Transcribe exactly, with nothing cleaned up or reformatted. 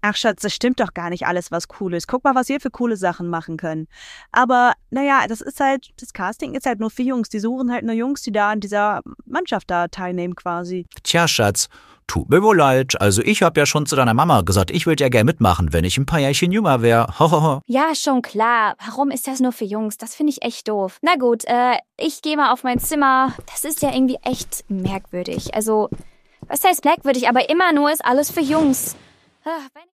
Ach Schatz, das stimmt doch gar nicht alles, was cool ist. Guck mal, was wir für coole Sachen machen können. Aber naja, das ist halt, das Casting ist halt nur für Jungs. Die suchen halt nur Jungs, die da an dieser Mannschaft da teilnehmen quasi. Tja, Schatz, tut mir wohl leid. Also ich hab ja schon zu deiner Mama gesagt, ich würde ja gern mitmachen, wenn ich ein paar Jährchen jünger wäre. Hohoho. Ja, schon klar. Warum ist das nur für Jungs? Das finde ich echt doof. Na gut, äh, ich gehe mal auf mein Zimmer. Das ist ja irgendwie echt merkwürdig. Also, was heißt merkwürdig? Aber immer nur ist alles für Jungs. Ah, wenn